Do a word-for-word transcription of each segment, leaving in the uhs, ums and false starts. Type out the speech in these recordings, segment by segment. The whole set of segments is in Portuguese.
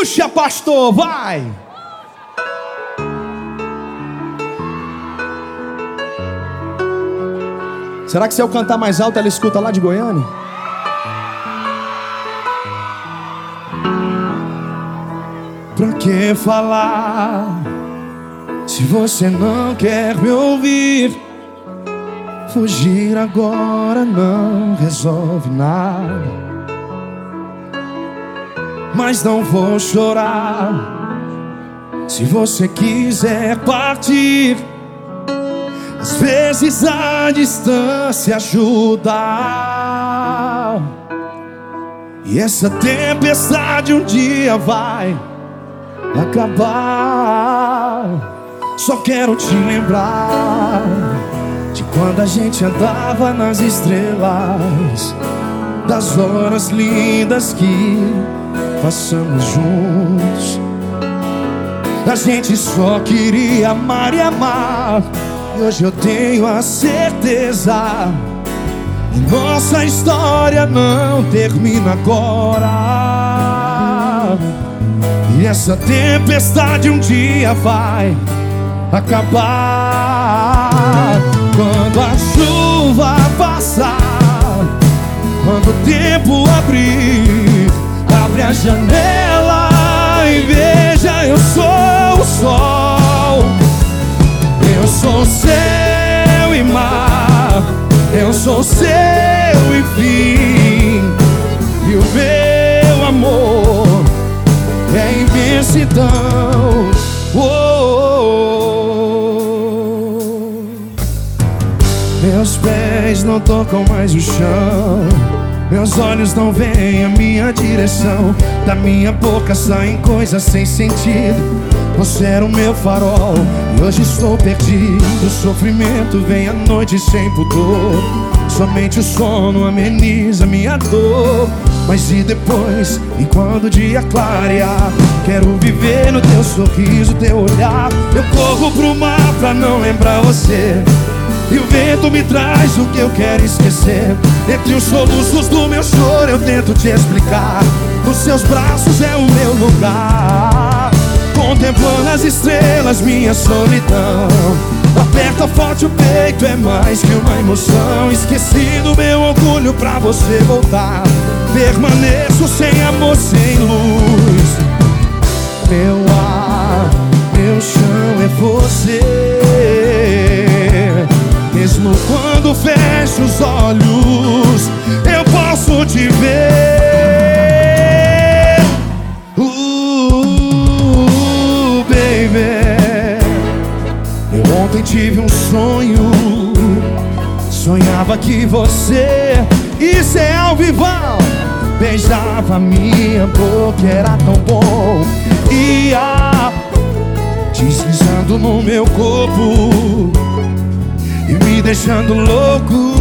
Puxa, pastor, vai! Será que se eu cantar mais alto ela escuta lá de Goiânia? Pra que falar se você não quer me ouvir? Fugir agora não resolve nada, mas não vou chorar se você quiser partir. Às vezes a distância ajuda, e essa tempestade um dia vai acabar. Só quero te lembrar de quando a gente andava nas estrelas, das horas lindas que passamos juntos. A gente só queria amar e amar, e hoje eu tenho a certeza que nossa história não termina agora. E essa tempestade um dia vai acabar. Quando a chuva passar, quando o tempo abrir, abre a janela e veja, eu sou o sol. Eu sou céu e mar, eu sou seu enfim. E o meu amor é imensidão. Oh, oh, oh. Meus pés não tocam mais o chão, meus olhos não veem a minha direção. Da minha boca saem coisas sem sentido. Você era o meu farol e hoje estou perdido. O sofrimento vem à noite sem pudor, somente o sono ameniza minha dor. Mas e depois, e quando o dia clarear, quero viver no teu sorriso, teu olhar. Eu corro pro mar pra não lembrar você, e o vento me traz o que eu quero esquecer. Entre os soluços do meu choro eu tento te explicar, nos seus braços é o meu lugar. Contemplando as estrelas, minha solidão, aperta forte o peito, é mais que uma emoção. Esqueci do meu orgulho pra você voltar, permaneço sem amor, sem luz. Meu ar, meu chão é você. Mesmo quando fecho os olhos, eu posso te ver. Uh, baby, eu ontem tive um sonho, sonhava que você, isso é ao vivão, beijava minha boca, era tão bom. Ia deslizando no meu corpo e me deixando louco.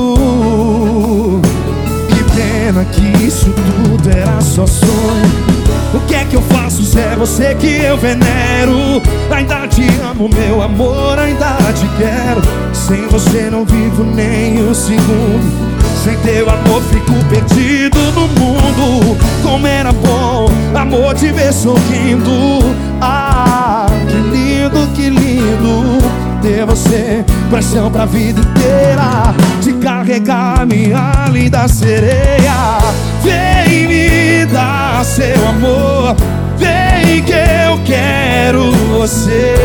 Que pena que isso tudo era só sonho. O que é que eu faço se é você que eu venero? Ainda te amo, meu amor, ainda te quero. Sem você não vivo nem um segundo. Sem teu amor fico perdido no mundo. Como era bom, amor, te ver sorrindo. Ah, que lindo, que lindo ter você, pressão pra vida inteira, te carregar, minha linda sereia. Vem me dar seu amor, vem que eu quero você,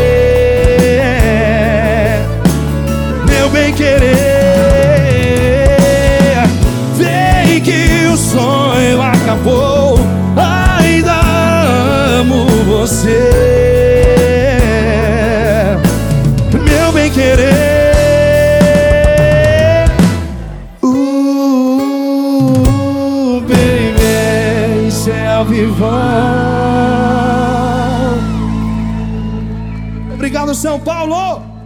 meu bem querer. Vem que o sonho acabou, ainda amo você, meu bem querer. Uh, baby, isso é ao vivão. Obrigado, São Paulo.